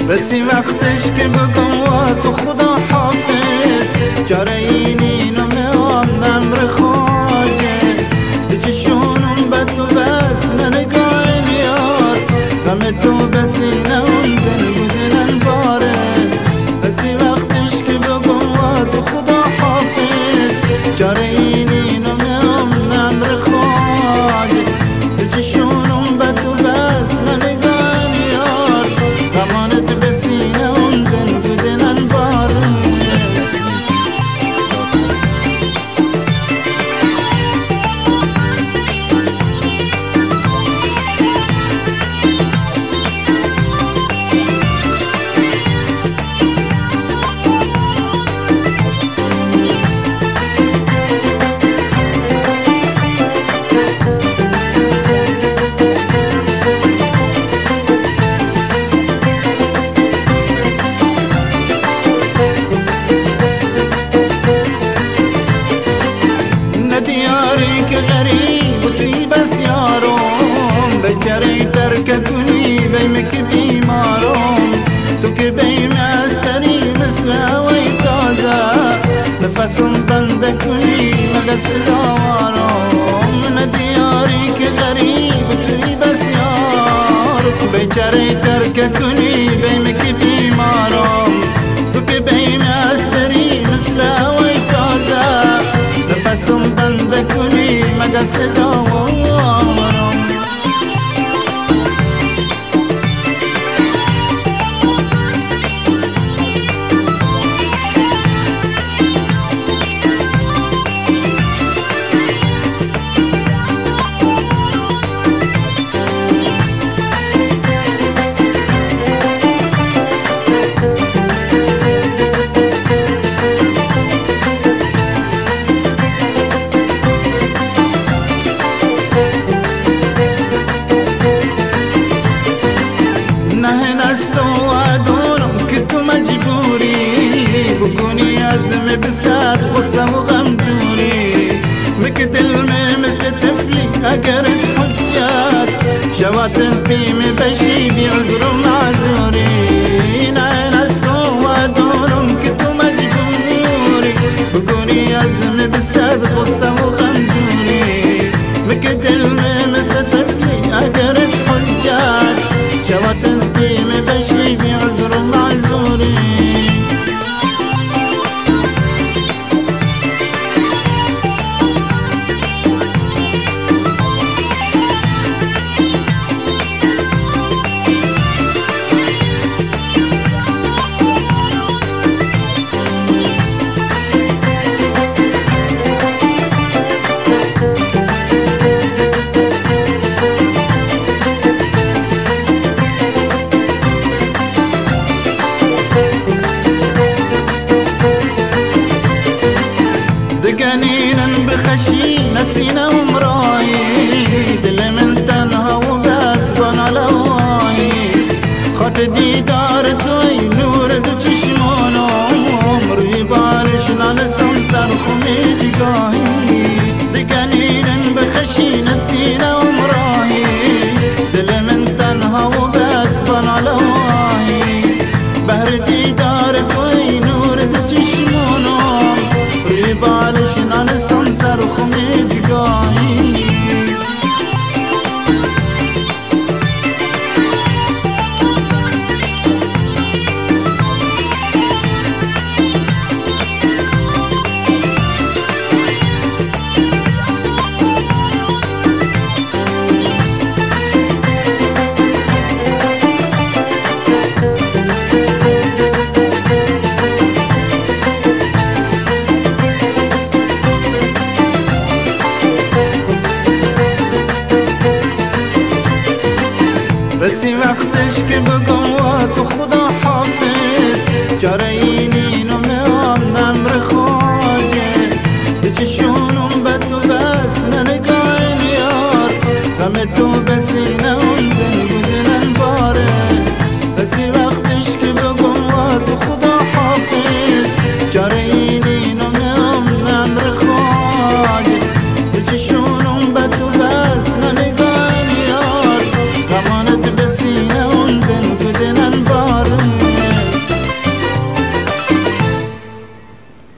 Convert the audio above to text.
رسی وقتش که بگم و تو خدا حافظ چاره اینی نمیام نمر خواجه چشونم به تو بس ننگاه یار غم تو بسینه اون دل بودنن باره رسی وقتش که بگم و تو خدا حافظ چاره اینی نمیام نمر خواجه چشونم به تو بس ننگاه یار غمانت بسینه اون دل بودنن باره دیاری که غریب و توی بس یارم بچره ترک کنی بیم که بیمارم تو که بیم استری مثل هوای تازه نفسم بند کنی مگه صداوارم من دیاری که غریب و توی بس یارم بچره ترک کنی بیم که بیمارم تو که بیم استری مثل هوای تازه نفسم بند کنی مگه سزاوارم بكوني عزم بسات غصة وغم دوري مكتل ممس تفلي أقرت حجات شواتن بيم بشي بعذر معذوري ناين أسلو ودورم كتو مجبوري بكوني عزم بسات غصة وغم دوري مكتل ممس تفلي أقرت حجات شواتن بيم بشي بعذر معذوري دقنينا بخشي نسينا ومراي دل من تنها وبسبن على واي خط ديدار توي نور دو چشمانو عمري بارشنا نسمسر خميج قاهي دقنينا بخشي نسينا ومراي دل من تنها وبسبن على واي بهر ديدار توي نور دو چشمانو بالش نانستم سر خمیج گاهی رسی وقتش که بگم و تو خدا حافظ چاره اینی نمیام نمر خواجه به چشونم به تو بس ننگاه یار غم تو